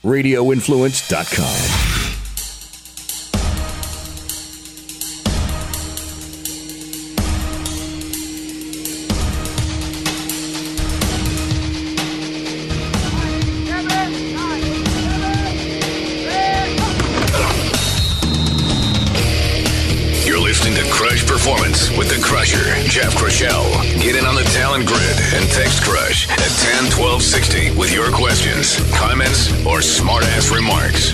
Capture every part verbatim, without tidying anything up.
radio influence dot com. Performance with the Crusher, Jeff Crushell. Get in on the talent grid and text Crush at ten twelve sixty with your questions, comments, or smart-ass remarks.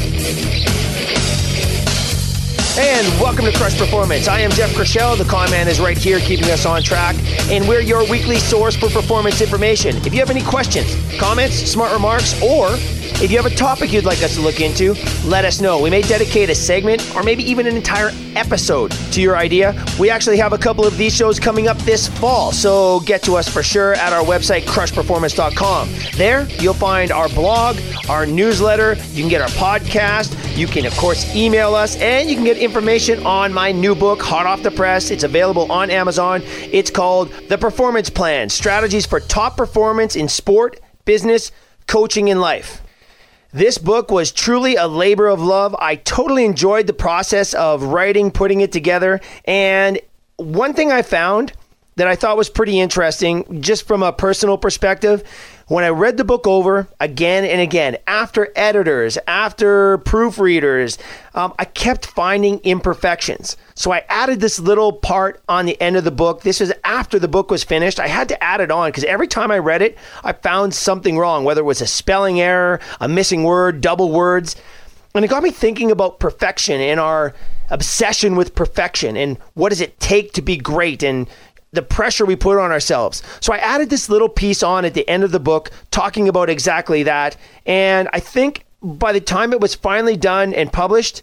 And welcome to Crush Performance. I am Jeff Crushell. The Con Man is right here keeping us on track. And we're your weekly source for performance information. If you have any questions, comments, smart remarks, or if you have a topic you'd like us to look into, let us know. We may dedicate a segment or maybe even an entire episode to your idea. We actually have a couple of these shows coming up this fall, so get to us for sure at our website, crush performance dot com. There, you'll find our blog, our newsletter, you can get our podcast, you can, of course, email us, and you can get information on my new book, hot off the press. It's available on Amazon. It's called The Performance Plan, Strategies for Top Performance in Sport, Business, Coaching, and Life. This book was truly a labor of love. I totally enjoyed the process of writing, putting it together. And one thing I found that I thought was pretty interesting, just from a personal perspective, when I read the book over again and again, after editors, after proofreaders, um, I kept finding imperfections. So I added this little part on the end of the book. This was after the book was finished. I had to add it on because every time I read it, I found something wrong, whether it was a spelling error, a missing word, double words. And it got me thinking about perfection and our obsession with perfection and what does it take to be great and the pressure we put on ourselves. So I added this little piece on at the end of the book talking about exactly that. And I think by the time it was finally done and published,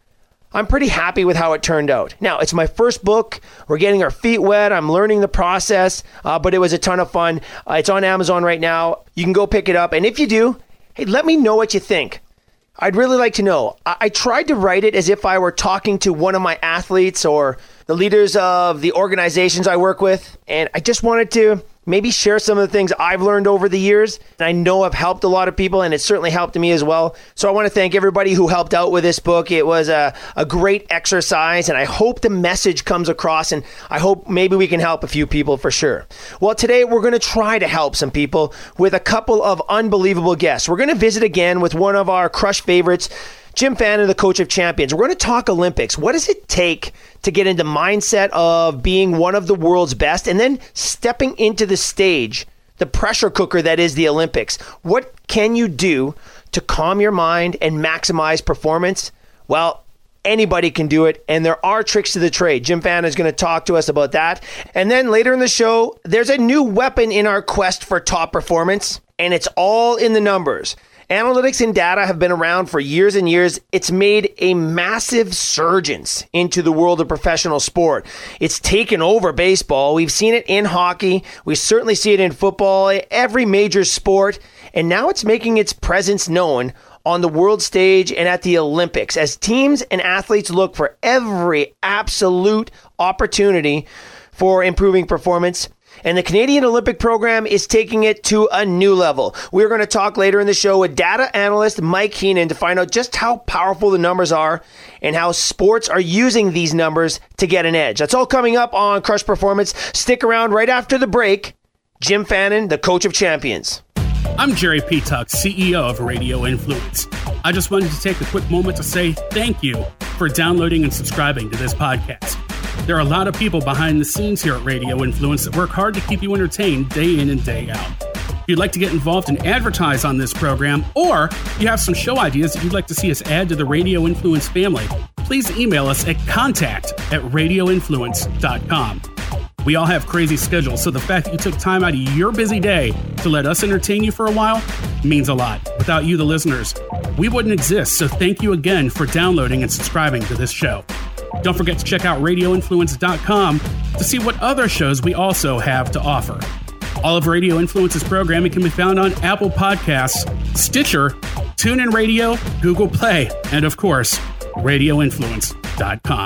I'm pretty happy with how it turned out. Now, it's my first book. We're getting our feet wet. I'm learning the process, uh, but it was a ton of fun. Uh, it's on Amazon right now. You can go pick it up. And if you do, hey, let me know what you think. I'd really like to know. I, I tried to write it as if I were talking to one of my athletes or the leaders of the organizations I work with. And I just wanted to maybe share some of the things I've learned over the years. And I know I've helped a lot of people, and it certainly helped me as well. So I want to thank everybody who helped out with this book. It was a, a great exercise, and I hope the message comes across, and I hope maybe we can help a few people for sure. Well, today we're going to try to help some people with a couple of unbelievable guests. We're going to visit again with one of our Crush favorites, Jim Fannin, the coach of champions. We're going to talk Olympics. What does it take to get into mindset of being one of the world's best and then stepping into the stage, the pressure cooker that is the Olympics? What can you do to calm your mind and maximize performance? Well, anybody can do it, and there are tricks to the trade. Jim Fannin is going to talk to us about that. And then later in the show, there's a new weapon in our quest for top performance, and it's all in the numbers. Analytics and data have been around for years and years. It's made a massive surgence into the world of professional sport. It's taken over baseball. We've seen it in hockey. We certainly see it in football, every major sport. And now it's making its presence known on the world stage and at the Olympics as teams and athletes look for every absolute opportunity for improving performance. And the Canadian Olympic program is taking it to a new level. We're going to talk later in the show with data analyst Mike Heenan to find out just how powerful the numbers are and how sports are using these numbers to get an edge. That's all coming up on Crush Performance. Stick around right after the break. Jim Fannin, the coach of champions. I'm Jerry Petuck, C E O of Radio Influence. I just wanted to take a quick moment to say thank you for downloading and subscribing to this podcast. There are a lot of people behind the scenes here at Radio Influence that work hard to keep you entertained day in and day out. If you'd like to get involved and advertise on this program, or you have some show ideas that you'd like to see us add to the Radio Influence family, please email us at contact at radio influence dot com. We all have crazy schedules, so the fact that you took time out of your busy day to let us entertain you for a while means a lot. Without you, the listeners, we wouldn't exist, so thank you again for downloading and subscribing to this show. Don't forget to check out radio influence dot com to see what other shows we also have to offer. All of Radio Influence's programming can be found on Apple Podcasts, Stitcher, TuneIn Radio, Google Play, and of course, radio influence dot com.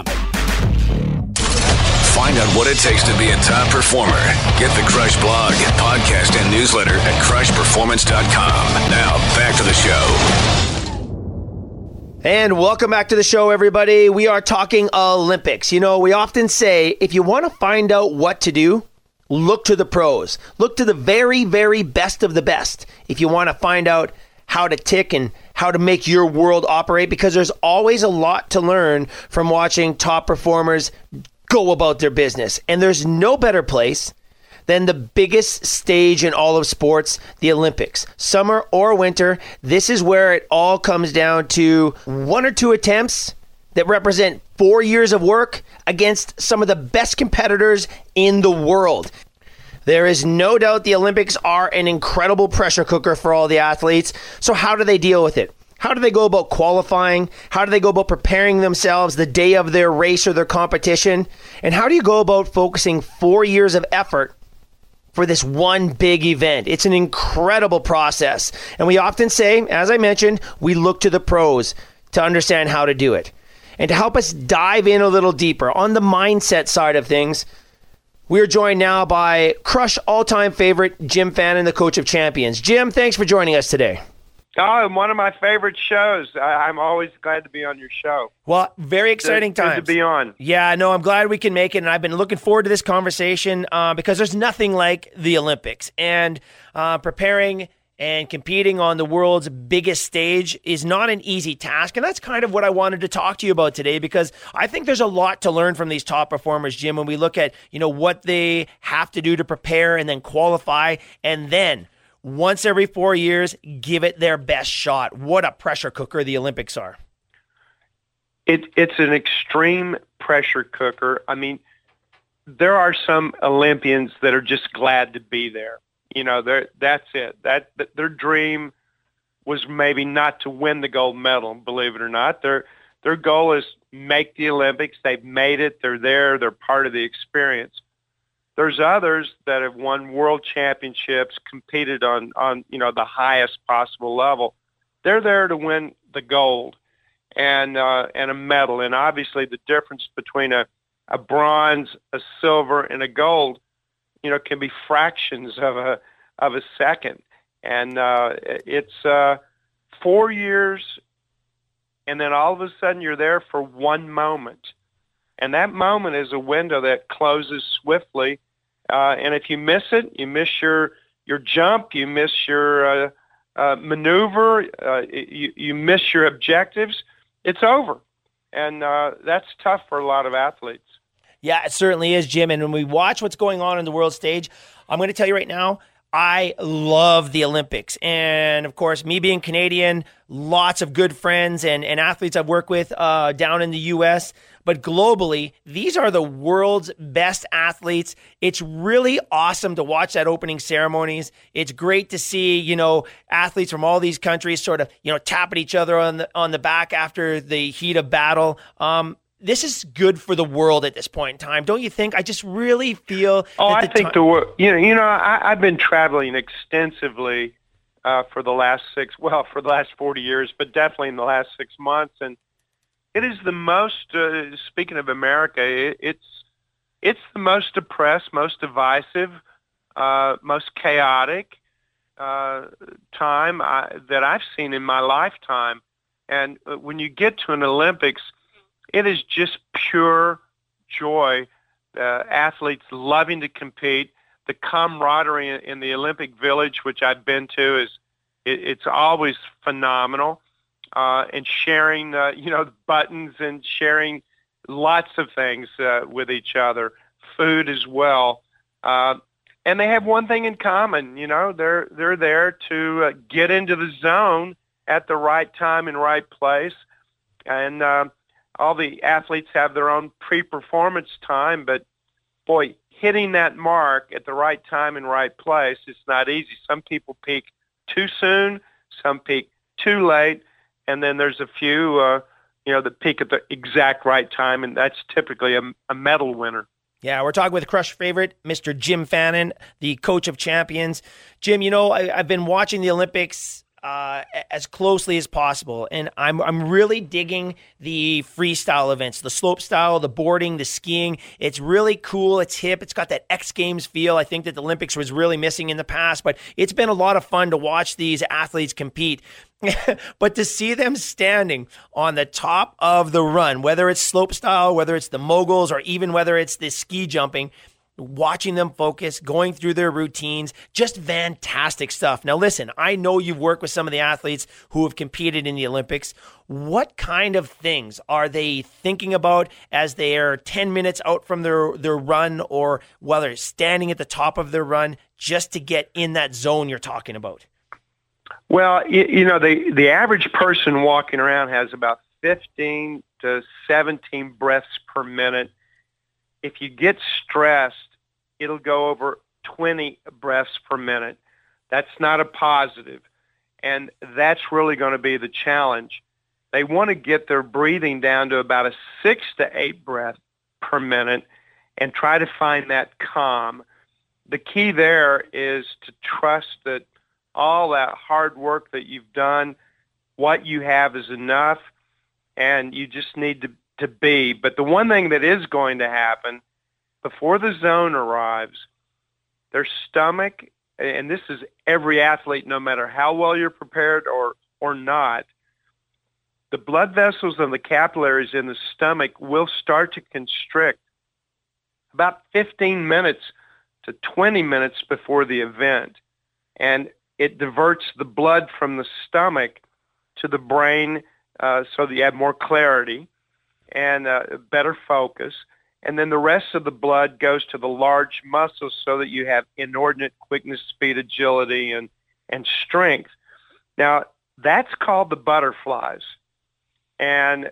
Find out what it takes to be a top performer. Get the Crush blog, podcast, and newsletter at crush performance dot com. Now, back to the show. And welcome back to the show, everybody. We are talking Olympics. You know, we often say, if you want to find out what to do, look to the pros. Look to the very, very best of the best. If you want to find out how to tick and how to make your world operate, because there's always a lot to learn from watching top performers go about their business. And there's no better place than the biggest stage in all of sports, the Olympics. Summer or winter, this is where it all comes down to one or two attempts that represent four years of work against some of the best competitors in the world. There is no doubt the Olympics are an incredible pressure cooker for all the athletes. So how do they deal with it? How do they go about qualifying? How do they go about preparing themselves the day of their race or their competition? And how do you go about focusing four years of effort for this one big event? It's an incredible process. And we often say, as I mentioned, we look to the pros to understand how to do it. And to help us dive in a little deeper on the mindset side of things, we're joined now by Crush all-time favorite Jim Fannin, the coach of champions. Jim, thanks for joining us today. Oh, one of my favorite shows. I, I'm always glad to be on your show. Well, very exciting good, times. Good to be on. Yeah, no, I'm glad we can make it, and I've been looking forward to this conversation uh, because there's nothing like the Olympics. And uh, preparing and competing on the world's biggest stage is not an easy task, and that's kind of what I wanted to talk to you about today, because I think there's a lot to learn from these top performers, Jim, when we look at, you know, what they have to do to prepare and then qualify, and then once every four years, give it their best shot. What a pressure cooker the Olympics are. It, it's an extreme pressure cooker. I mean, there are some Olympians that are just glad to be there. You know, that's it. That, that their dream was maybe not to win the gold medal, believe it or not. Their their goal is make the Olympics. They've made it. They're there. They're part of the experience. There's others that have won world championships, competed on, on you know, the highest possible level. They're there to win the gold and uh, and a medal. And obviously the difference between a, a bronze, a silver, and a gold, you know, can be fractions of a of a second. And uh, it's uh, four years, and then all of a sudden you're there for one moment. And that moment is a window that closes swiftly. Uh, and if you miss it, you miss your your jump, you miss your uh, uh, maneuver, uh, you, you miss your objectives, it's over. And uh, that's tough for a lot of athletes. Yeah, it certainly is, Jim. And when we watch what's going on in the world stage, I'm going to tell you right now, I love the Olympics. And of course, me being Canadian, lots of good friends and, and athletes I've worked with uh, down in the U S, but globally, these are the world's best athletes. It's really awesome to watch that opening ceremonies. It's great to see, you know, athletes from all these countries sort of, you know, tapping each other on the on the back after the heat of battle. Um, this is good for the world at this point in time, don't you think? I just really feel. Oh, that I the think t- the world. You know, you know, I, I've been traveling extensively uh, for the last six, well, for the last forty years, but definitely in the last six months, and it is the most. Uh, speaking of America, it, it's it's the most depressed, most divisive, uh, most chaotic uh, time I, that I've seen in my lifetime. And when you get to an Olympics, it is just pure joy. Uh, athletes loving to compete. The camaraderie in, in the Olympic Village, which I've been to, is it, it's always phenomenal. Uh, and sharing, uh, you know, buttons and sharing lots of things uh, with each other, food as well. Uh, and they have one thing in common, you know, they're they're there to uh, get into the zone at the right time and right place. And uh, all the athletes have their own pre-performance time, but boy, hitting that mark at the right time and right place, it's not easy. Some people peak too soon, some peak too late, and then there's a few, uh, you know, that peak at the exact right time, and that's typically a, a medal winner. Yeah, we're talking with Crush favorite, Mister Jim Fannin, the coach of champions. Jim, you know, I, I've been watching the Olympics uh, as closely as possible. And I'm I'm really digging the freestyle events, the slope style, the boarding, the skiing. It's really cool. It's hip. It's got that X Games feel. I think that the Olympics was really missing in the past, but it's been a lot of fun to watch these athletes compete. But to see them standing on the top of the run, whether it's slope style, whether it's the moguls, or even whether it's the ski jumping, watching them focus, going through their routines, just fantastic stuff. Now, listen, I know you've worked with some of the athletes who have competed in the Olympics. What kind of things are they thinking about as they are ten minutes out from their, their run, or whether it's standing at the top of their run, just to get in that zone you're talking about? Well, you, you know, the, the average person walking around has about fifteen to seventeen breaths per minute. If you get stressed, it'll go over twenty breaths per minute. That's not a positive, and that's really going to be the challenge. They want to get their breathing down to about a six to eight breath per minute and try to find that calm. The key there is to trust that all that hard work that you've done, what you have is enough, and you just need to, to be. But the one thing that is going to happen before the zone arrives, their stomach, and this is every athlete, no matter how well you're prepared or, or not, the blood vessels and the capillaries in the stomach will start to constrict about fifteen minutes to twenty minutes before the event. And it diverts the blood from the stomach to the brain uh, so that you have more clarity and uh, better focus. And then the rest of the blood goes to the large muscles so that you have inordinate quickness, speed, agility, and, and strength. Now, that's called the butterflies. And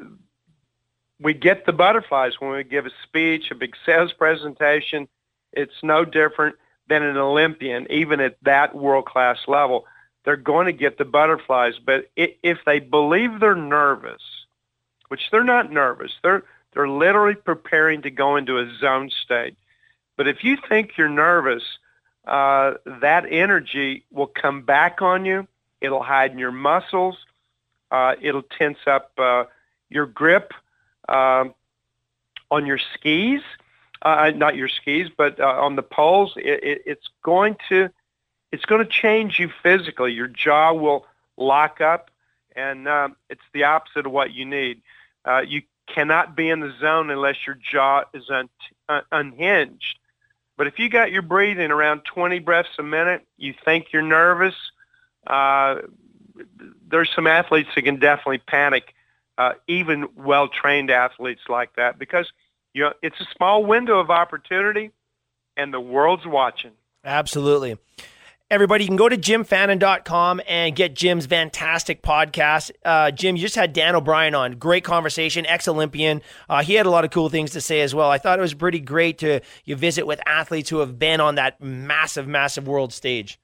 we get the butterflies when we give a speech, a big sales presentation. It's no different than an Olympian, even at that world-class level. They're going to get the butterflies. But if they believe they're nervous, which they're not nervous, they're they're literally preparing to go into a zone state. But if you think you're nervous, uh, that energy will come back on you. It'll hide in your muscles. Uh, it'll tense up uh, your grip uh, on your skis. Uh, not your skis, but uh, on the poles. It, it, it's going to, it's going to change you physically. Your jaw will lock up, and uh, it's the opposite of what you need. Uh, you cannot be in the zone unless your jaw is un- un- unhinged. But if you got your breathing around twenty breaths a minute, you think you're nervous. Uh, there's some athletes that can definitely panic, uh, even well-trained athletes like that, because you know, it's a small window of opportunity, and the world's watching. Absolutely. Everybody, you can go to jim fannin dot com and get Jim's fantastic podcast. Uh, Jim, you just had Dan O'Brien on. Great conversation, ex-Olympian. Uh, he had a lot of cool things to say as well. I thought it was pretty great to you visit with athletes who have been on that massive, massive world stage.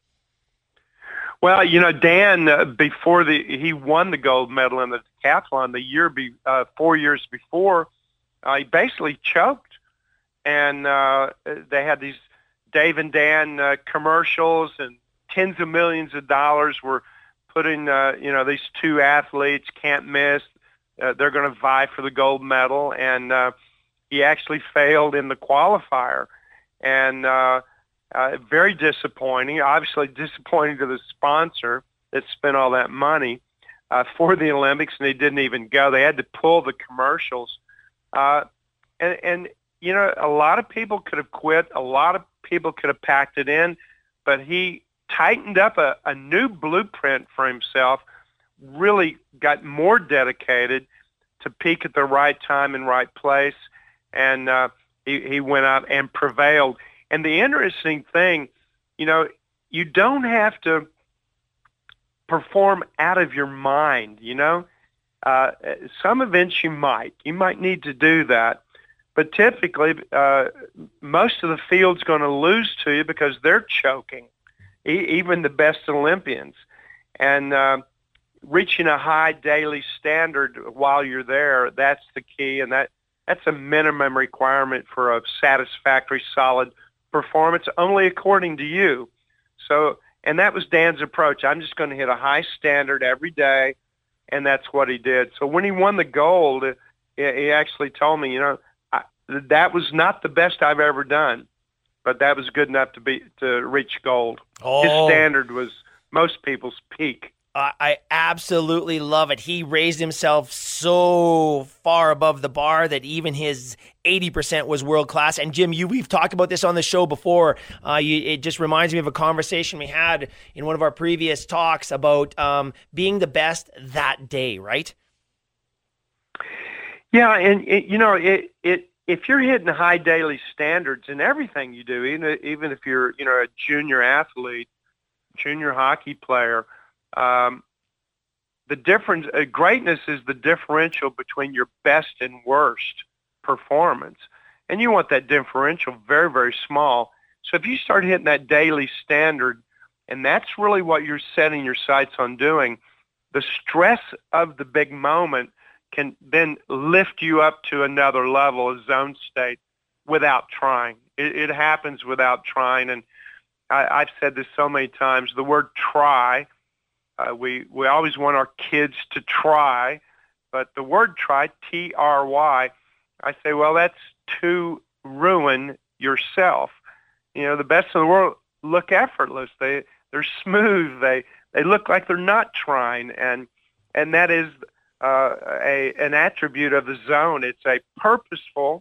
Well, you know, Dan, uh, before the he won the gold medal in the decathlon the year be, uh, four years before, Uh, he basically choked, and uh, they had these Dave and Dan uh, commercials, and tens of millions of dollars were put in, uh, you know, these two athletes can't miss. Uh, they're going to vie for the gold medal, and uh, he actually failed in the qualifier, and uh, uh, very disappointing, obviously disappointing to the sponsor that spent all that money uh, for the Olympics, and they didn't even go. They had to pull the commercials. Uh, and, and, you know, a lot of people could have quit. A lot of people could have packed it in, but he tightened up a, a new blueprint for himself, really got more dedicated to peak at the right time and right place. And uh, he, he went out and prevailed. And the interesting thing, you know, you don't have to perform out of your mind, you know. Uh, some events you might. You might need to do that. But typically, uh, most of the field's going to lose to you because they're choking, e- even the best Olympians. And uh, reaching a high daily standard while you're there, that's the key. And that, that's a minimum requirement for a satisfactory, solid performance, only according to you. So, And that was Dan's approach. I'm just going to hit a high standard every day, and that's what he did. So when he won the gold, he actually told me, you know, I, that was not the best I've ever done, but that was good enough to be to reach gold. Oh. His standard was most people's peak. Uh, I absolutely love it. He raised himself so far above the bar that even his eighty percent was world class. And Jim, you we've talked about this on the show before. Uh, you, it just reminds me of a conversation we had in one of our previous talks about um, being the best that day, right? Yeah, and it, you know, it it if you're hitting high daily standards in everything you do, even even if you're you know a junior athlete, junior hockey player. Um, the difference, uh, greatness is the differential between your best and worst performance. And you want that differential very, very small. So if you start hitting that daily standard, and that's really what you're setting your sights on doing, the stress of the big moment can then lift you up to another level, a zone state, without trying. It, it happens without trying. And I, I've said this so many times, the word try, Uh, we, we always want our kids to try, but the word try, T R Y, I say, well, that's to ruin yourself. You know, the best in the world look effortless. They, they're smooth. They, they look like they're not trying. And, and that is uh, a, an attribute of the zone. It's a purposeful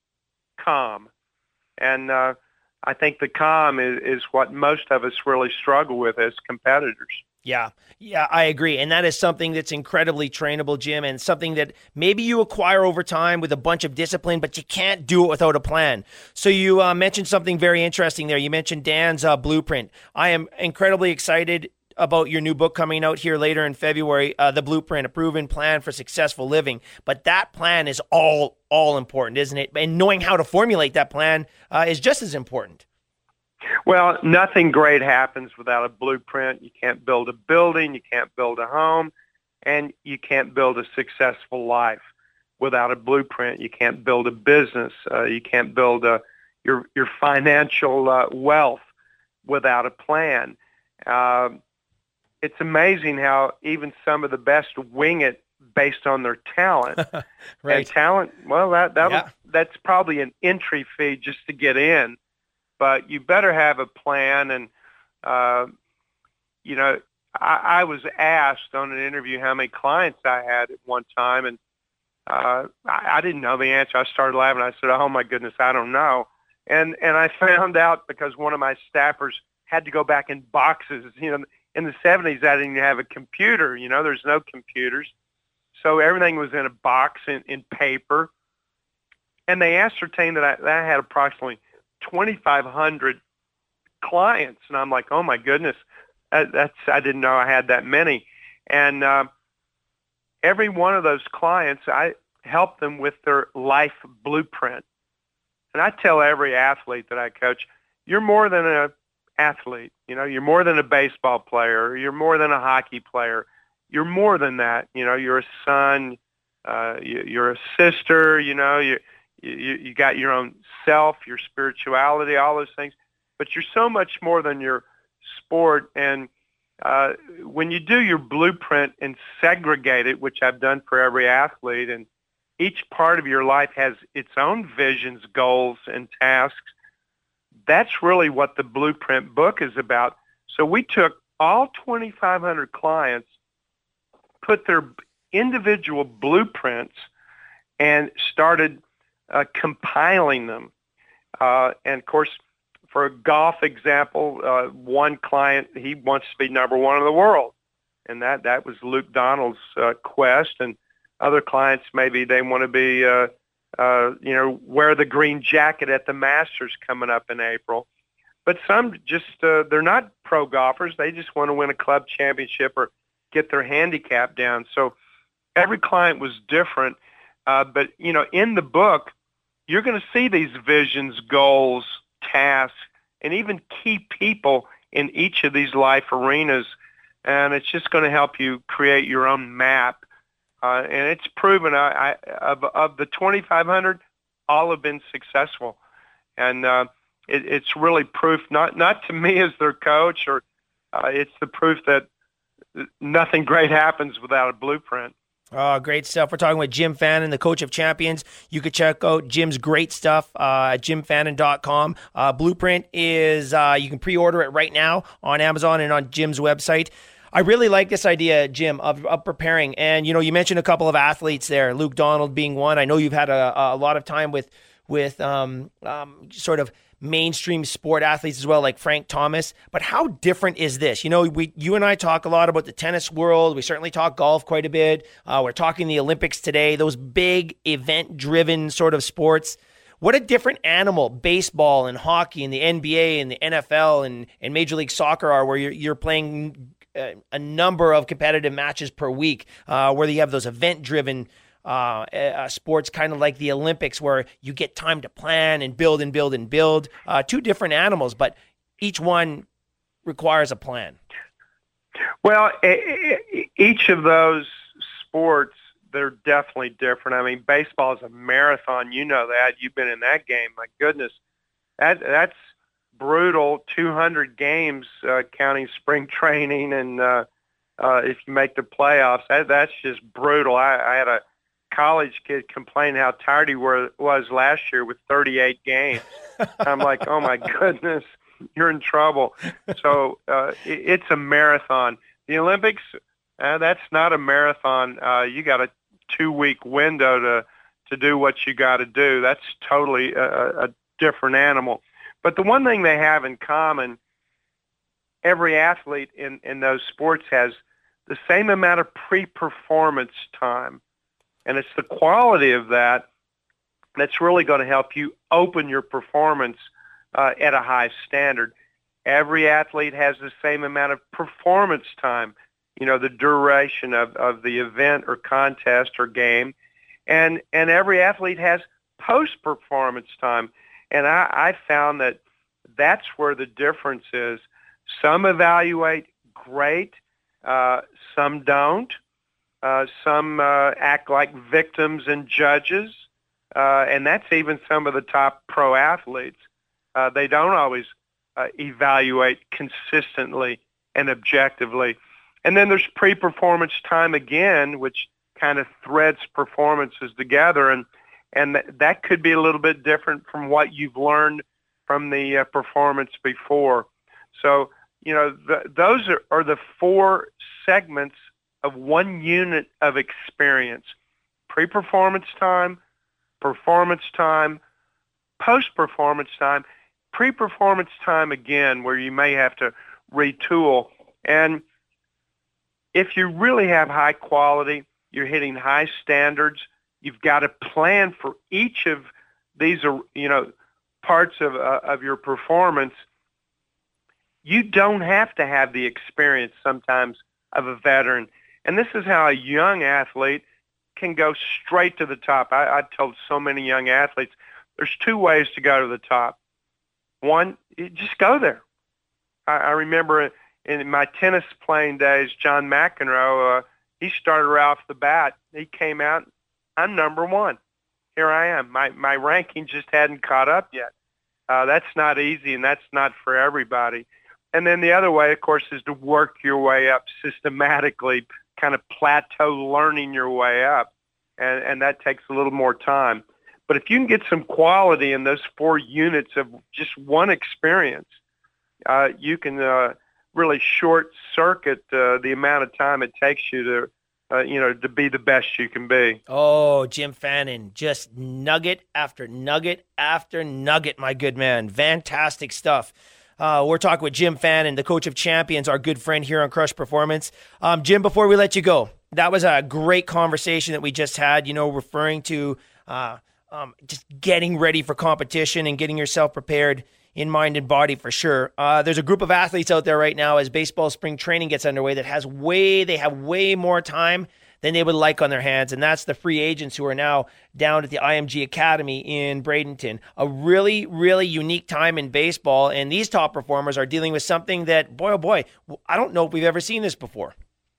calm. And uh, I think the calm is, is what most of us really struggle with as competitors. Yeah, yeah, I agree. And that is something that's incredibly trainable, Jim, and something that maybe you acquire over time with a bunch of discipline, but you can't do it without a plan. So you uh, mentioned something very interesting there. You mentioned Dan's uh, blueprint. I am incredibly excited about your new book coming out here later in February, uh, The Blueprint, A Proven Plan for Successful Living. But that plan is all, all important, isn't it? And knowing how to formulate that plan uh, is just as important. Well, nothing great happens without a blueprint. You can't build a building, you can't build a home, and you can't build a successful life without a blueprint. You can't build a business. Uh, you can't build a, your your financial uh, wealth without a plan. Uh, it's amazing how even some of the best wing it based on their talent. Right. And talent, well, that that Yeah. that's probably an entry fee just to get in. But you better have a plan. And, uh, you know, I, I was asked on an interview how many clients I had at one time, and uh, I, I didn't know the answer. I started laughing. I said, oh, my goodness, I don't know. And and I found out because one of my staffers had to go back in boxes. You know, in the seventies, I didn't have a computer. You know, there's no computers. So everything was in a box in, in paper. And they ascertained that I, that I had approximately twenty-five hundred clients, and I'm like, oh my goodness, that, that's I didn't know I had that many. And uh, every one of those clients, I help them with their life blueprint. And I tell every athlete that I coach, you're more than an athlete. You know, you're more than a baseball player. You're more than a hockey player. You're more than that. You know, you're a son. Uh, you, you're a sister. You know, you You, you got your own self, your spirituality, all those things, but you're so much more than your sport. And uh, when you do your blueprint and segregate it, which I've done for every athlete, and each part of your life has its own visions, goals, and tasks, that's really what the Blueprint book is about. So we took all twenty-five hundred clients, put their individual blueprints, and started Uh, compiling them. Uh, and, of course, for a golf example, uh, one client, he wants to be number one in the world. And that, that was Luke Donald's uh, quest. And other clients, maybe they want to be, uh, uh, you know, wear the green jacket at the Masters coming up in April. But some just, uh, they're not pro golfers. They just want to win a club championship or get their handicap down. So every client was different. Uh, but, you know, in the book, you're going to see these visions, goals, tasks, and even key people in each of these life arenas. And it's just going to help you create your own map. Uh, and it's proven I, I, of, of the twenty-five hundred, all have been successful. And uh, it, it's really proof, not, not to me as their coach or uh, it's the proof that nothing great happens without a blueprint. Oh, great stuff. We're talking with Jim Fannin, the coach of champions. You could check out Jim's great stuff uh, at jim fannin dot com. Uh, Blueprint is, uh, you can pre-order it right now on Amazon and on Jim's website. I really like this idea, Jim, of, of preparing. And, you know, you mentioned a couple of athletes there, Luke Donald being one. I know you've had a, a lot of time with, with um, um, sort of mainstream sport athletes as well, like Frank Thomas. But how different is this? You know, we, you and I talk a lot about the tennis world. We certainly talk golf quite a bit. Uh, we're talking the Olympics today, those big event-driven sort of sports. What a different animal baseball and hockey and the N B A and the N F L and, and Major League Soccer are, where you're, you're playing a, a number of competitive matches per week, uh, where you have those event-driven Uh, uh, sports, kind of like the Olympics, where you get time to plan and build and build and build. Uh, two different animals, but each one requires a plan. Well, each of those sports, they're definitely different. I mean, baseball is a marathon. You know that. You've been in that game. My goodness, that that's brutal. two hundred games, uh, counting spring training, and uh, uh, if you make the playoffs, that, that's just brutal. I, I had a college kid complain how tired he were, was last year with thirty-eight games. I'm like, oh my goodness, you're in trouble. So uh, it, it's a marathon. The Olympics, uh, that's not a marathon. Uh, you got a two-week window to to do what you got to do. That's totally a, a different animal. But the one thing they have in common, every athlete in, in those sports has the same amount of pre-performance time. And it's the quality of that that's really going to help you open your performance uh, at a high standard. Every athlete has the same amount of performance time, you know, the duration of, of the event or contest or game. And and every athlete has post-performance time. And I, I found that that's where the difference is. Some evaluate great, uh, some don't. Uh, some uh, act like victims and judges, uh, and that's even some of the top pro athletes. Uh, they don't always uh, evaluate consistently and objectively. And then there's pre-performance time again, which kind of threads performances together, and and th- that could be a little bit different from what you've learned from the uh, performance before. So, you know, th- those are, are the four segments of one unit of experience: pre-performance time, performance time, post-performance time, pre-performance time again, where you may have to retool. And if you really have high quality, you're hitting high standards, you've got to plan for each of these, you know, parts of uh, of your performance. You don't have to have the experience sometimes of a veteran. And this is how a young athlete can go straight to the top. I, I've told so many young athletes, there's two ways to go to the top. One, you just go there. I, I remember in my tennis playing days, John McEnroe, uh, he started right off the bat. He came out, I'm number one. Here I am. My, my ranking just hadn't caught up yet. Uh, that's not easy, and that's not for everybody. And then the other way, of course, is to work your way up systematically, kind of plateau learning your way up, and, and that takes a little more time. But if you can get some quality in those four units of just one experience, uh, you can uh, really short-circuit uh, the amount of time it takes you to, uh, you know, to be the best you can be. Oh, Jim Fannin, just nugget after nugget after nugget, my good man. Fantastic stuff. Uh, we're talking with Jim Fannin, the coach of champions, our good friend here on Crush Performance. Um, Jim, before we let you go, that was a great conversation that we just had, you know, referring to uh, um, just getting ready for competition and getting yourself prepared in mind and body for sure. Uh, there's a group of athletes out there right now as baseball spring training gets underway that has way, they have way more time than they would like on their hands, and that's the free agents who are now down at the I M G Academy in Bradenton. A really, really unique time in baseball, and these top performers are dealing with something that, boy, oh boy, I don't know if we've ever seen this before.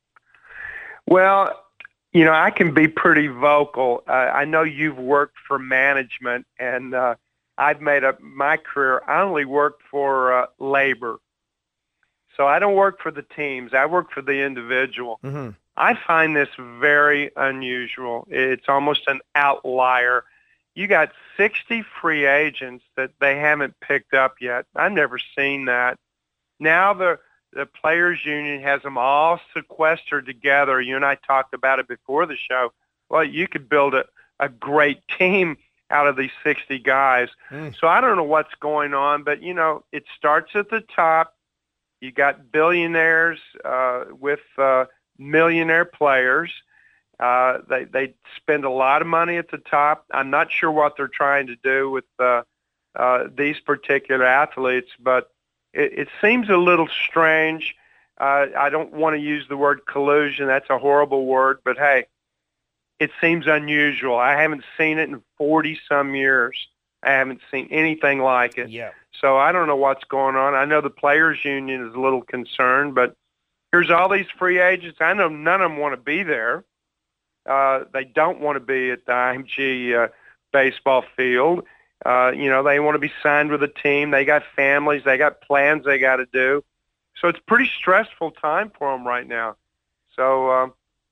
Well, you know, I can be pretty vocal. Uh, I know you've worked for management, and uh, I've made up my career. I only worked for uh, labor. So I don't work for the teams. I work for the individual. Mm-hmm. I find this very unusual. It's almost an outlier. You got sixty free agents that they haven't picked up yet. I've never seen that. Now the the Players Union has them all sequestered together. You and I talked about it before the show. Well, you could build a, a great team out of these sixty guys. Mm. So I don't know what's going on, but, you know, it starts at the top. You got billionaires uh, with uh, millionaire players. Uh, they they spend a lot of money at the top. I'm not sure what they're trying to do with uh, uh, these particular athletes, but it, it seems a little strange. Uh, I don't want to use the word collusion. That's a horrible word, but hey, it seems unusual. I haven't seen it in forty-some years. I haven't seen anything like it. Yeah. So I don't know what's going on. I know the Players Union is a little concerned, but here's all these free agents. I know none of them want to be there. Uh, they don't want to be at the I M G uh, baseball field. Uh, you know, they want to be signed with a team. They got families. They got plans they got to do. So it's a pretty stressful time for them right now. So uh,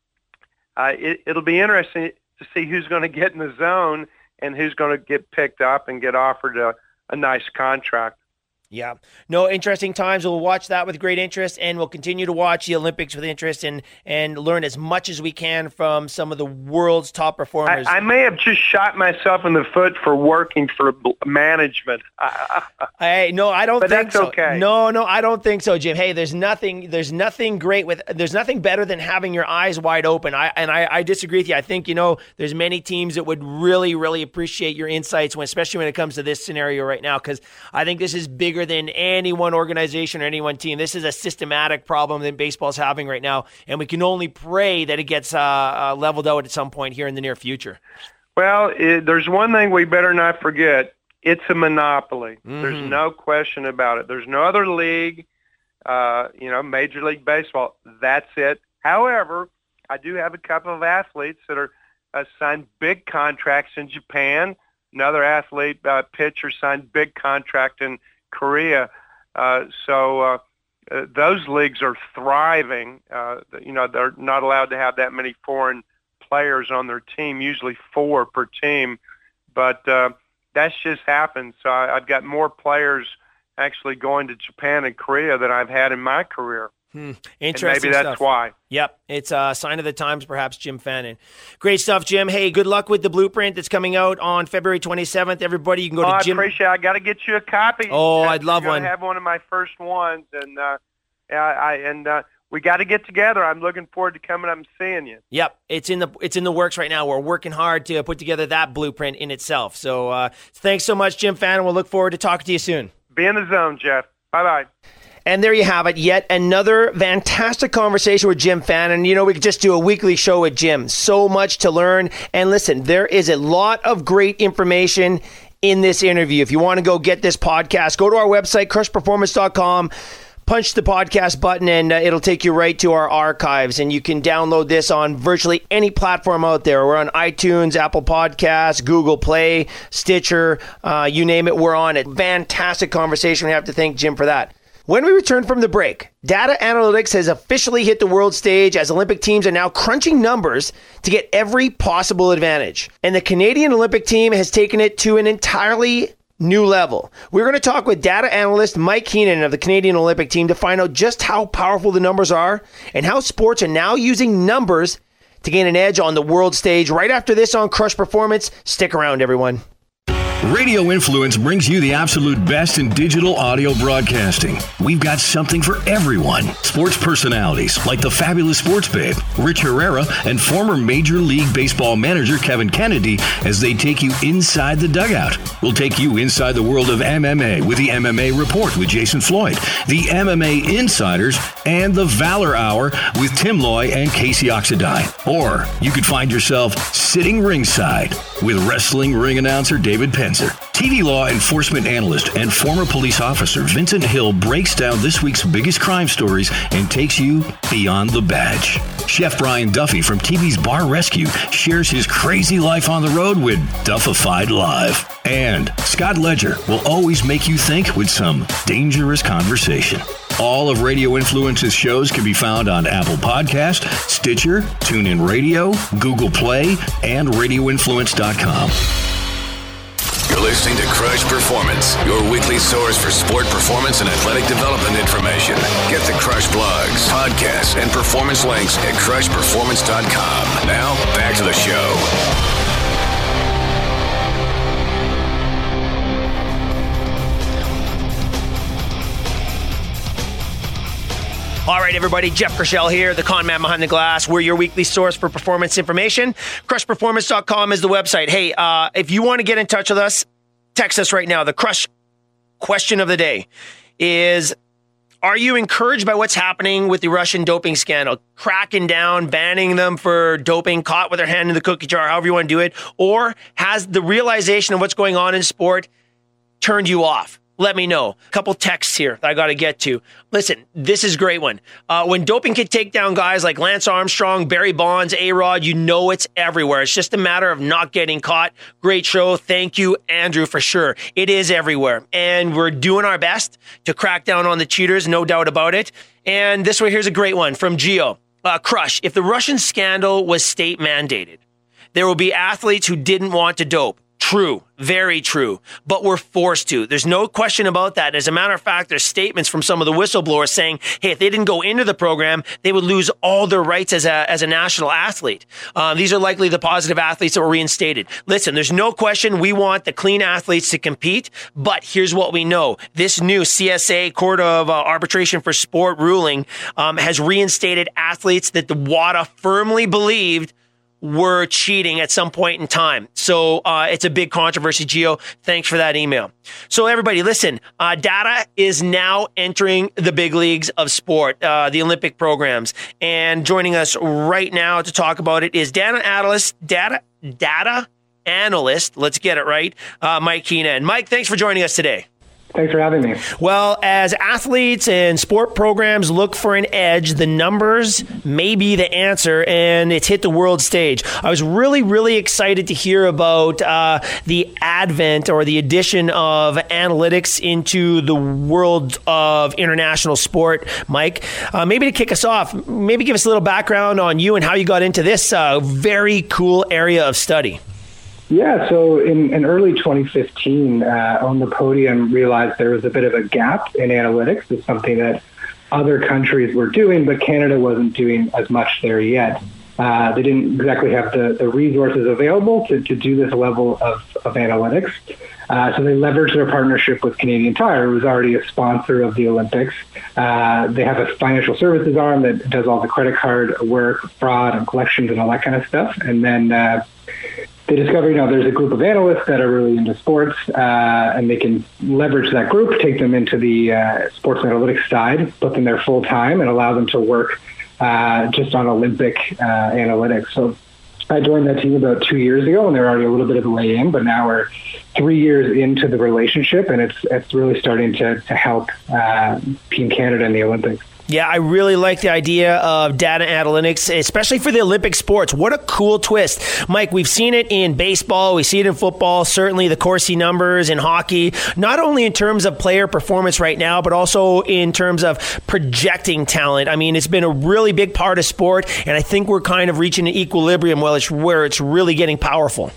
uh, it, it'll be interesting to see who's going to get in the zone and who's going to get picked up and get offered a, a nice contract. Yeah. No, interesting times. We'll watch that with great interest, and we'll continue to watch the Olympics with interest and, and learn as much as we can from some of the world's top performers. I, I may have just shot myself in the foot for working for management. I, no, I don't but think that's so. Okay. No, no, I don't think so, Jim. Hey, there's nothing there's nothing great with there's nothing better than having your eyes wide open. I and I, I disagree with you. I think, you know, there's many teams that would really, really appreciate your insights, when, especially when it comes to this scenario right now, because I think this is bigger than any one organization or any one team. This is a systematic problem that baseball's having right now, and we can only pray that it gets uh, uh, leveled out at some point here in the near future. Well, it, there's one thing we better not forget. It's a monopoly. Mm-hmm. There's no question about it. There's no other league, uh, you know, Major League Baseball. That's it. However, I do have a couple of athletes that are uh, signed big contracts in Japan. Another athlete, uh, pitcher, signed big contract in Korea. Uh, so uh, uh, those leagues are thriving. Uh, you know, they're not allowed to have that many foreign players on their team, usually four per team. But uh, that's just happened. So I, I've got more players actually going to Japan and Korea than I've had in my career. Hmm. Interesting and maybe that's stuff. why. Yep. It's a sign of the times, perhaps, Jim Fannin. Great stuff, Jim. Hey, good luck with the blueprint that's coming out on February twenty-seventh. Everybody, you can go oh, to Jim. I appreciate it. I got to get you a copy. Oh, I'd love one. I have one of my first ones. And, uh, I, I, and uh, we got to get together. I'm looking forward to coming up and seeing you. Yep. It's in the it's in the works right now. We're working hard to put together that blueprint in itself. So uh, thanks so much, Jim Fannin. We'll look forward to talking to you soon. Be in the zone, Jeff. Bye-bye. And there you have it, yet another fantastic conversation with Jim Fannin. You know, we could just do a weekly show with Jim. So much to learn. And listen, there is a lot of great information in this interview. If you want to go get this podcast, go to our website, crush performance dot com, punch the podcast button, and uh, it'll take you right to our archives. And you can download this on virtually any platform out there. We're on iTunes, Apple Podcasts, Google Play, Stitcher, uh, you name it, we're on it. Fantastic conversation. We have to thank Jim for that. When we return from the break, data analytics has officially hit the world stage as Olympic teams are now crunching numbers to get every possible advantage. And the Canadian Olympic team has taken it to an entirely new level. We're going to talk with data analyst Mike Keenan of the Canadian Olympic team to find out just how powerful the numbers are and how sports are now using numbers to gain an edge on the world stage. Right after this on Crush Performance, stick around, everyone. Radio Influence brings you the absolute best in digital audio broadcasting. We've got something for everyone. Sports personalities like the fabulous Sports Babe, Rich Herrera, and former Major League Baseball manager Kevin Kennedy as they take you inside the dugout. We'll take you inside the world of M M A with the M M A Report with Jason Floyd, the M M A Insiders, and the Valor Hour with Tim Loy and Casey Oxidine. Or you could find yourself sitting ringside with wrestling ring announcer David Penzer. T V law enforcement analyst and former police officer Vincent Hill breaks down this week's biggest crime stories and takes you beyond the badge. Chef Brian Duffy from T V's Bar Rescue shares his crazy life on the road with Duffified Live. And Scott Ledger will always make you think with some dangerous conversation. All of Radio Influence's shows can be found on Apple Podcast, Stitcher, TuneIn Radio, Google Play, and radio influence dot com. You're listening to Crush Performance, your weekly source for sport performance and athletic development information. Get the Crush blogs, podcasts, and performance links at crush performance dot com. Now, back to the show. All right, everybody, Jeff Kershell here, the con man behind the glass. We're your weekly source for performance information. crush performance dot com is the website. Hey, uh, if you want to get in touch with us, text us right now. The Crush question of the day is, are you encouraged by what's happening with the Russian doping scandal? Cracking down, banning them for doping, caught with their hand in the cookie jar, however you want to do it? Or has the realization of what's going on in sport turned you off? Let me know. A couple texts here that I got to get to. Listen, this is a great one. Uh, when doping can take down guys like Lance Armstrong, Barry Bonds, A-Rod, you know it's everywhere. It's just a matter of not getting caught. Great show. Thank you, Andrew, for sure. It is everywhere. And we're doing our best to crack down on the cheaters, no doubt about it. And this one here's a great one from Gio. Uh, Crush, if the Russian scandal was state mandated, there will be athletes who didn't want to dope. True. Very true. But we're forced to. There's no question about that. As a matter of fact, there's statements from some of the whistleblowers saying, hey, if they didn't go into the program, they would lose all their rights as a as a national athlete. Um, these are likely the positive athletes that were reinstated. Listen, there's no question we want the clean athletes to compete, but here's what we know. This new C S A, Court of uh, Arbitration for Sport ruling, um, has reinstated athletes that the WADA firmly believed were cheating at some point in time. So uh, it's a big controversy, Gio. Thanks for that email. So everybody, listen, uh, data is now entering the big leagues of sport, uh, the Olympic programs. And joining us right now to talk about it is data analyst, data, data analyst, let's get it right, uh, Mike Keenan. Mike, thanks for joining us today. Thanks for having me. Well, as athletes and sport programs look for an edge, the numbers may be the answer, and it's hit the world stage. I was really, really excited to hear about uh, the advent or the addition of analytics into the world of international sport. Mike, uh, maybe to kick us off, maybe give us a little background on you and how you got into this uh, very cool area of study. Yeah, so in, in early twenty fifteen, uh, On the Podium realized there was a bit of a gap in analytics. It's something that other countries were doing, but Canada wasn't doing as much there yet. Uh, they didn't exactly have the, the resources available to, to do this level of, of analytics. Uh, so they leveraged their partnership with Canadian Tire, who was already a sponsor of the Olympics. Uh, they have a financial services arm that does all the credit card work, fraud and collections and all that kind of stuff. And then uh, they discovered, you know, there's a group of analysts that are really into sports, uh, and they can leverage that group, take them into the uh, sports analytics side, put them there full time, and allow them to work uh, just on Olympic uh, analytics. So I joined that team about two years ago, and they're already a little bit of the way in, but now we're three years into the relationship, and it's it's really starting to, to help uh, Team Canada in the Olympics. Yeah, I really like the idea of data analytics, especially for the Olympic sports. What a cool twist. Mike, we've seen it in baseball, we see it in football, certainly the Corsi numbers in hockey, not only in terms of player performance right now, but also in terms of projecting talent. I mean, it's been a really big part of sport, and I think we're kind of reaching an equilibrium where it's, where it's really getting powerful.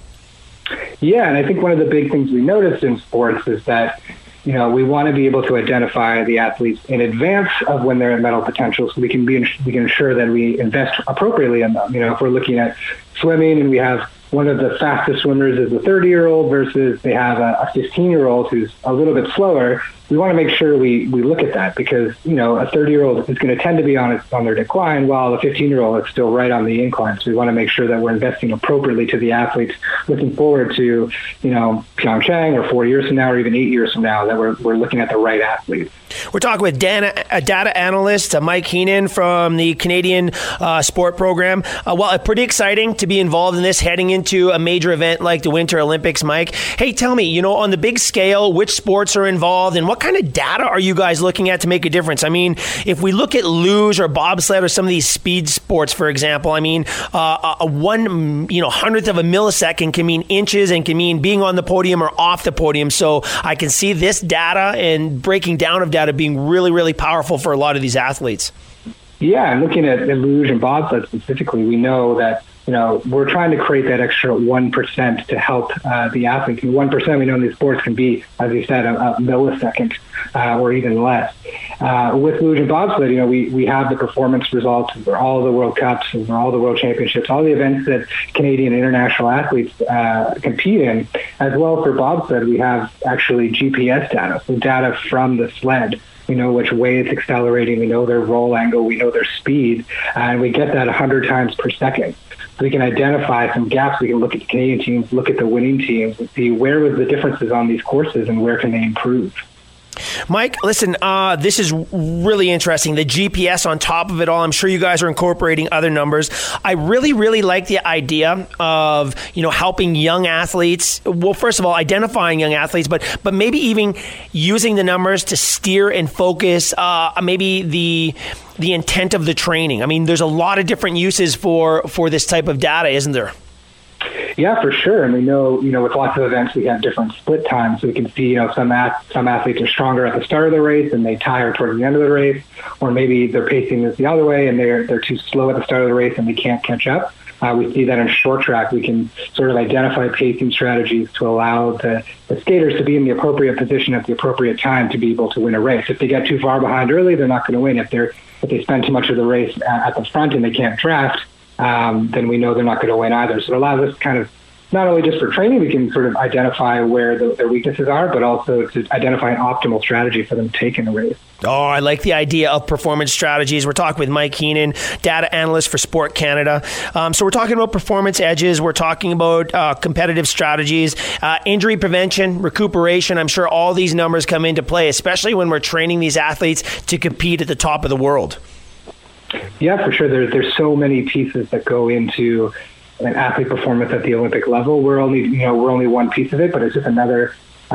Yeah, and I think one of the big things we noticed in sports is that you know, we want to be able to identify the athletes in advance of when they're at medal potential, so we can be we can ensure that we invest appropriately in them. You know, if we're looking at swimming and we have one of the fastest swimmers is a thirty-year-old versus they have a fifteen-year-old who's a little bit slower, we want to make sure we, we look at that because, you know, a thirty-year-old is going to tend to be on its, on their decline while a fifteen-year-old is still right on the incline. So we want to make sure that we're investing appropriately to the athletes looking forward to, you know, Pyeongchang or four years from now or even eight years from now, that we're, we're looking at the right athletes. We're talking with data, a data analyst, uh, Mike Keenan from the Canadian uh, Sport Program. Uh, well, it's pretty exciting to be involved in this heading into a major event like the Winter Olympics, Mike. Hey, tell me, you know, on the big scale, which sports are involved and what kind of data are you guys looking at to make a difference? I mean, if we look at luge or bobsled or some of these speed sports, for example, I mean, uh, a one, you know, hundredth of a millisecond can mean inches and can mean being on the podium or off the podium. So I can see this data and breaking down of data about it being really, really powerful for a lot of these athletes. Yeah, and looking at, at luge and bobsled specifically, we know that, you know, we're trying to create that extra one percent to help uh, the athlete. And one percent we know in these sports can be, as you said, a, a millisecond uh, or even less. Uh, with luge and bobsled, you know, we, we have the performance results for all the World Cups and for all the World Championships, all the events that Canadian and international athletes uh, compete in. As well for bobsled, we have actually G P S data, so data from the sled. We know which way it's accelerating. We know their roll angle. We know their speed. Uh, and we get that one hundred times per second. So we can identify some gaps. We can look at the Canadian teams, look at the winning teams, and see where was the differences on these courses and where can they improve. Mike, listen, uh, this is really interesting. The G P S on top of it all, I'm sure you guys are incorporating other numbers. I really, really like the idea of, you know, helping young athletes. Well, first of all, identifying young athletes, but but maybe even using the numbers to steer and focus uh, maybe the the intent of the training. I mean, there's a lot of different uses for, for this type of data, isn't there? Yeah, for sure. And we know, you know, with lots of events, we have different split times. So we can see, you know, some ath- some athletes are stronger at the start of the race and they tire towards the end of the race, or maybe their pacing is the other way and they're they're too slow at the start of the race and they can't catch up. Uh, we see that in short track. We can sort of identify pacing strategies to allow the, the skaters to be in the appropriate position at the appropriate time to be able to win a race. If they get too far behind early, they're not going to win. If they're if they spend too much of the race at, at the front and they can't draft, Um, then we know they're not going to win either. So it allows us kind of, not only just for training, we can sort of identify where the, their weaknesses are, but also to identify an optimal strategy for them to take in the race. Oh, I like the idea of performance strategies. We're talking with Mike Keenan, data analyst for Sport Canada. Um, so we're talking about performance edges. We're talking about uh, competitive strategies, uh, injury prevention, recuperation. I'm sure all these numbers come into play, especially when we're training these athletes to compete at the top of the world. Yeah, for sure. There's there's so many pieces that go into an athlete performance at the Olympic level. We're only you know we're only one piece of it, but it's just another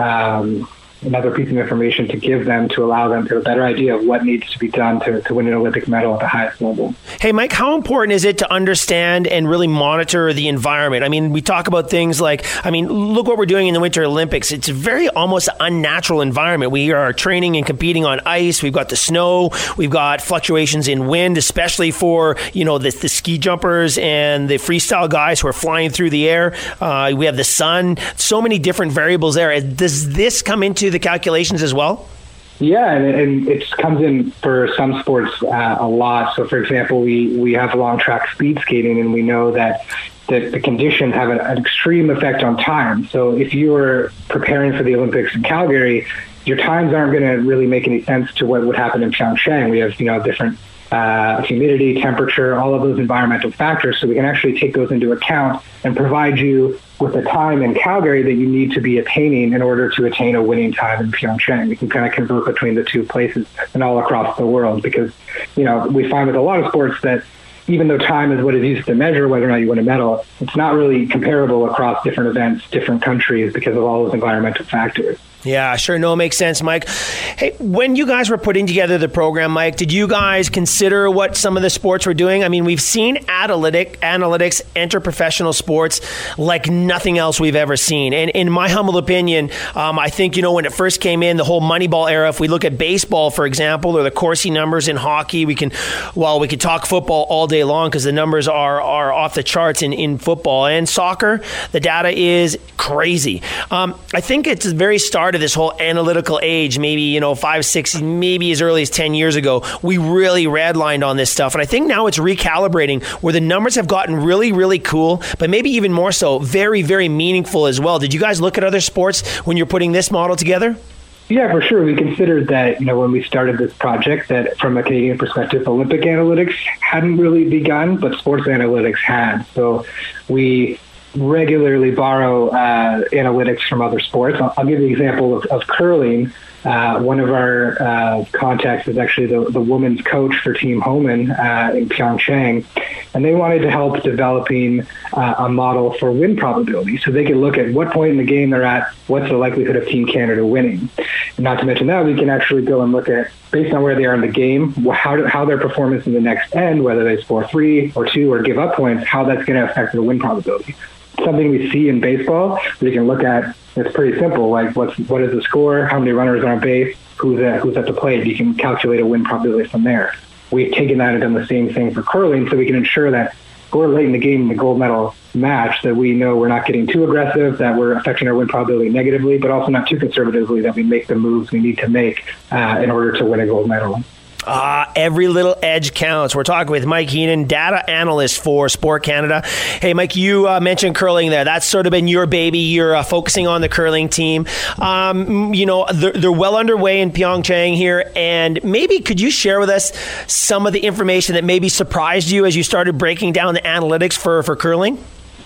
um, another piece of information to give them to allow them to have a better idea of what needs to be done to, to win an Olympic medal at the highest level. Hey, Mike, how important is it to understand and really monitor the environment? I mean, we talk about things like, I mean, look what we're doing in the Winter Olympics. It's a very almost unnatural environment. We are training and competing on ice. We've got the snow. We've got fluctuations in wind, especially for, you know, the, the ski jumpers and the freestyle guys who are flying through the air. Uh, we have the sun. So many different variables there. Does this come into the calculations as well? Yeah, and, and it comes in for some sports uh, a lot. So, for example, we, we have long track speed skating, and we know that that the conditions have an, an extreme effect on time. So if you were preparing for the Olympics in Calgary, your times aren't going to really make any sense to what would happen in Pyeongchang. We have, you know, different uh, humidity, temperature, all of those environmental factors. So we can actually take those into account and provide you with a time in Calgary that you need to be attaining in order to attain a winning time in Pyeongchang. We can kind of convert between the two places and all across the world because, you know, we find with a lot of sports that even though time is what is used to measure whether or not you win a medal, it's not really comparable across different events, different countries because of all those environmental factors. Yeah, sure. No, it makes sense, Mike. Hey, when you guys were putting together the program, Mike, did you guys consider what some of the sports were doing? I mean, we've seen analytic, analytics enter professional sports like nothing else we've ever seen. And in my humble opinion, um, I think, you know, when it first came in, the whole Moneyball era, if we look at baseball, for example, or the Corsi numbers in hockey, we can, well, we could talk football all day long because the numbers are, are off the charts in, in football. And soccer, the data is crazy. Um, I think it's the very start of this whole analytical age, maybe, you know, five, six, maybe as early as ten years ago, we really redlined on this stuff. And I think now it's recalibrating where the numbers have gotten really, really cool, but maybe even more so, very, very meaningful as well. Did you guys look at other sports when you're putting this model together? Yeah, for sure. We considered that, you know, when we started this project, that from a Canadian perspective, Olympic analytics hadn't really begun, but sports analytics had. So we regularly borrow uh, analytics from other sports. I'll, I'll give you an example of, of curling. Uh, one of our uh, contacts is actually the, the women's coach for Team Homan uh, in Pyeongchang, and they wanted to help developing uh, a model for win probability so they could look at what point in the game they're at, what's the likelihood of Team Canada winning. And not to mention that, we can actually go and look at, based on where they are in the game, how, do, how their performance in the next end, whether they score three or two or give up points, how that's going to affect their win probability. Something we see in baseball, we can look at. It's pretty simple. Like, what's what is the score? How many runners are on base? who's at, who's at the plate. You can calculate a win probability from there. We've taken that and done the same thing for curling, so we can ensure that we're late in the game in the gold medal match, that we know we're not getting too aggressive, that we're affecting our win probability negatively, but also not too conservatively, that we make the moves we need to make uh, in order to win a gold medal. Ah, every little edge counts. We're talking with Mike Heenan, data analyst for Sport Canada. Hey, Mike, you uh, mentioned curling there. That's sort of been your baby. You're uh, focusing on the curling team. Um, you know, they're, they're well underway in Pyeongchang here, and maybe could you share with us some of the information that maybe surprised you as you started breaking down the analytics for, for curling?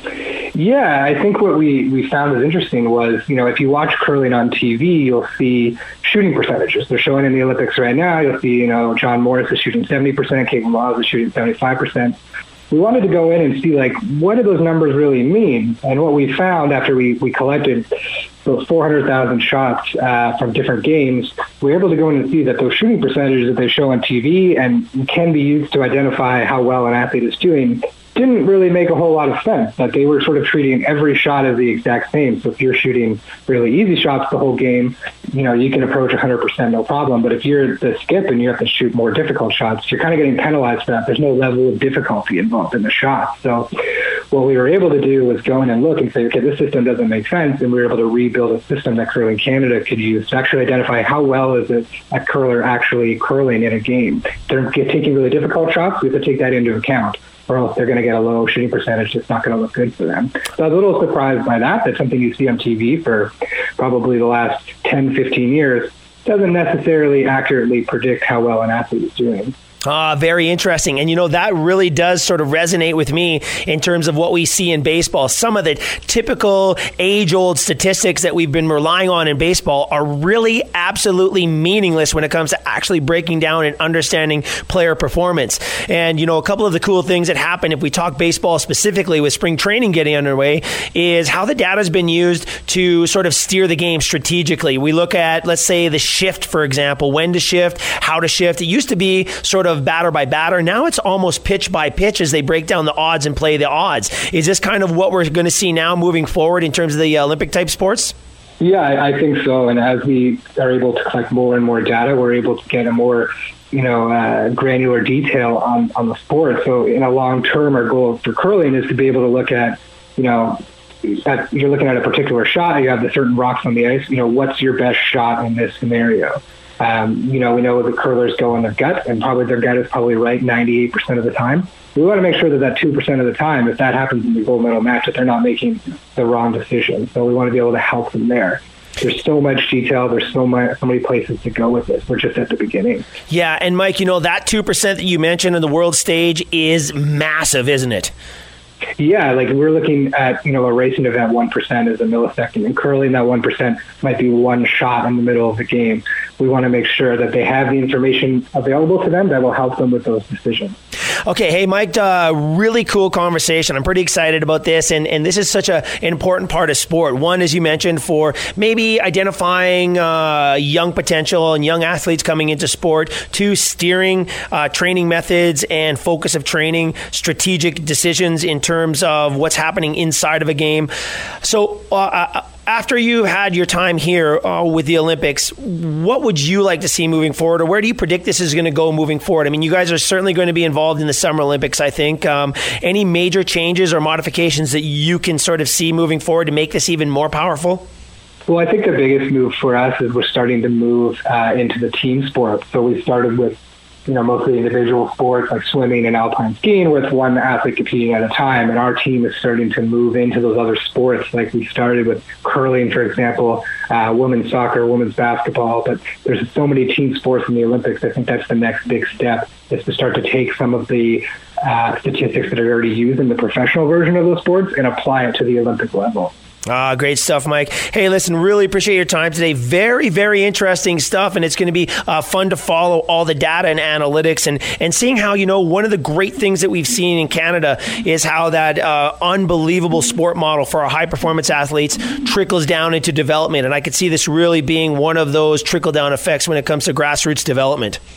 Yeah, I think what we, we found was interesting was, you know, if you watch curling on T V, you'll see shooting percentages. They're showing in the Olympics right now. You'll see, you know, John Morris is shooting seventy percent, Caitlin Laws is shooting seventy-five percent. We wanted to go in and see, like, what do those numbers really mean? And what we found after we, we collected those four hundred thousand shots uh, from different games, we were able to go in and see that those shooting percentages that they show on T V and can be used to identify how well an athlete is doing didn't really make a whole lot of sense, that they were sort of treating every shot as the exact same. So if you're shooting really easy shots the whole game, you know, you can approach one hundred percent no problem. But if you're the skip and you have to shoot more difficult shots, you're kind of getting penalized for that. There's no level of difficulty involved in the shot. So what we were able to do was go in and look and say, okay, this system doesn't make sense. And we were able to rebuild a system that Curling Canada could use to actually identify how well is it a curler actually curling in a game. They're taking really difficult shots. We have to take that into account, or else they're going to get a low shooting percentage. It's not going to look good for them. So I was a little surprised by that. That's something you see on T V for probably the last ten, fifteen years. Doesn't necessarily accurately predict how well an athlete is doing. Ah, very interesting. And, you know, that really does sort of resonate with me in terms of what we see in baseball. Some of the typical age-old statistics that we've been relying on in baseball are really absolutely meaningless when it comes to actually breaking down and understanding player performance. And, you know, a couple of the cool things that happen if we talk baseball specifically with spring training getting underway is how the data has been used to sort of steer the game strategically. We look at, let's say, the shift, for example, when to shift, how to shift. It used to be sort of of batter by batter. Now it's almost pitch by pitch as they break down the odds and play the odds. Is this kind of what we're going to see now moving forward in terms of the Olympic type sports? Yeah, I, I think so. And as we are able to collect more and more data, we're able to get a more, you know, uh, granular detail on, on the sport. So in a long term, our goal for curling is to be able to look at, you know, at, you're looking at a particular shot, you have the certain rocks on the ice, you know, what's your best shot in this scenario? Um, you know, we know the curlers go on their gut, and probably their gut is probably right ninety-eight percent of the time. We want to make sure that that two percent of the time, if that happens in the gold medal match, that they're not making the wrong decision. So we want to be able to help them there. There's so much detail. There's so much, so many places to go with this. We're just at the beginning. Yeah, and Mike, you know, that two percent that you mentioned on the world stage is massive, isn't it? Yeah, like we're looking at, you know, a racing event, one percent is a millisecond. And curling, that one percent might be one shot in the middle of the game. We want to make sure that they have the information available to them that will help them with those decisions. Okay, hey, Mike, uh, really cool conversation. I'm pretty excited about this, and, and this is such a, an important part of sport. One, as you mentioned, for maybe identifying uh, young potential and young athletes coming into sport. Two, steering uh, training methods and focus of training, strategic decisions in terms of what's happening inside of a game. So uh, after you had your time here uh, with the Olympics, what would you like to see moving forward, or where do you predict this is going to go moving forward? I mean, you guys are certainly going to be involved in the Summer Olympics, I think. Um, any major changes or modifications that you can sort of see moving forward to make this even more powerful? Well, I think the biggest move for us is we're starting to move uh, into the team sport. So we started with, you know, mostly individual sports like swimming and alpine skiing with one athlete competing at a time. And our team is starting to move into those other sports. Like we started with curling, for example, uh, women's soccer, women's basketball. But there's so many team sports in the Olympics. I think that's the next big step, is to start to take some of the uh, statistics that are already used in the professional version of those sports and apply it to the Olympic level. Ah, great stuff, Mike. Hey, listen, really appreciate your time today. Very, very interesting stuff, and it's going to be uh, fun to follow all the data and analytics and, and seeing how, you know, one of the great things that we've seen in Canada is how that uh, unbelievable sport model for our high-performance athletes trickles down into development, and I could see this really being one of those trickle-down effects when it comes to grassroots development.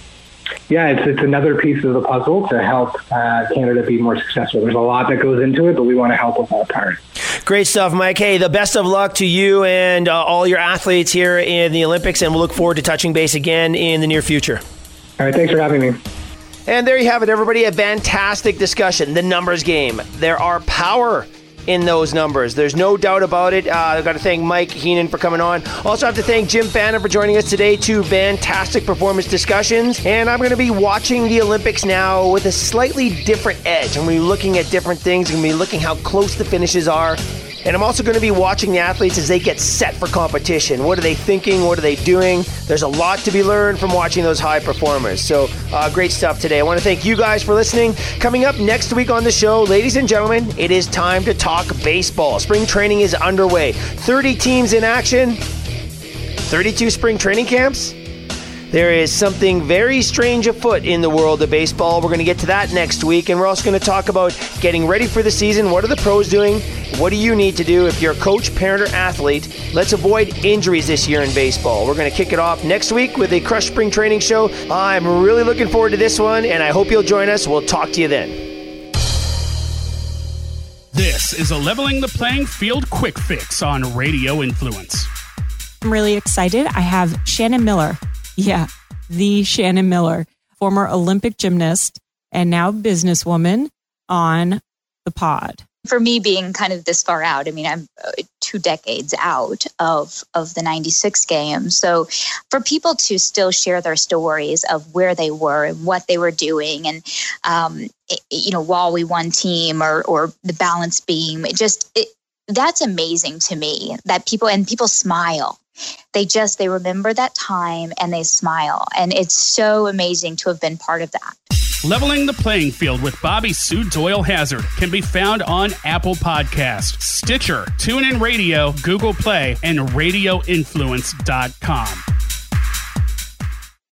Yeah, it's it's another piece of the puzzle to help uh, Canada be more successful. There's a lot that goes into it, but we want to help with that part. Great stuff, Mike. Hey, the best of luck to you and uh, all your athletes here in the Olympics, and we'll look forward to touching base again in the near future. All right, thanks for having me. And there you have it, everybody. A fantastic discussion. The numbers game. There are power in those numbers. There's no doubt about it. Uh, I've got to thank Mike Heenan for coming on. Also have to thank Jim Fannin for joining us today. Two fantastic performance discussions. And I'm going to be watching the Olympics now with a slightly different edge. I'm going to be looking at different things. I'm going to be looking how close the finishes are. And I'm also going to be watching the athletes as they get set for competition. What are they thinking? What are they doing? There's a lot to be learned from watching those high performers. So uh, great stuff today. I want to thank you guys for listening. Coming up next week on the show, ladies and gentlemen, it is time to talk baseball. Spring training is underway. thirty teams in action. thirty-two spring training camps. There is something very strange afoot in the world of baseball. We're going to get to that next week, and we're also going to talk about getting ready for the season. What are the pros doing? What do you need to do if you're a coach, parent, or athlete? Let's avoid injuries this year in baseball. We're going to kick it off next week with a Crush Spring Training Show. I'm really looking forward to this one, and I hope you'll join us. We'll talk to you then. This is a Leveling the Playing Field quick fix on Radio Influence. I'm really excited. I have Shannon Miller. Yeah, the Shannon Miller, former Olympic gymnast and now businesswoman on the pod. For me, being kind of this far out, I mean, I'm two decades out of, of the ninety-six games. So for people to still share their stories of where they were and what they were doing and, um, it, you know, while we won team or, or the balance beam, it just, it, that's amazing to me that people, and people smile. They just, they remember that time and they smile. And it's so amazing to have been part of that. Leveling the Playing Field with Bobby Sue Doyle Hazard can be found on Apple Podcasts, Stitcher, TuneIn Radio, Google Play, and radio influence dot com.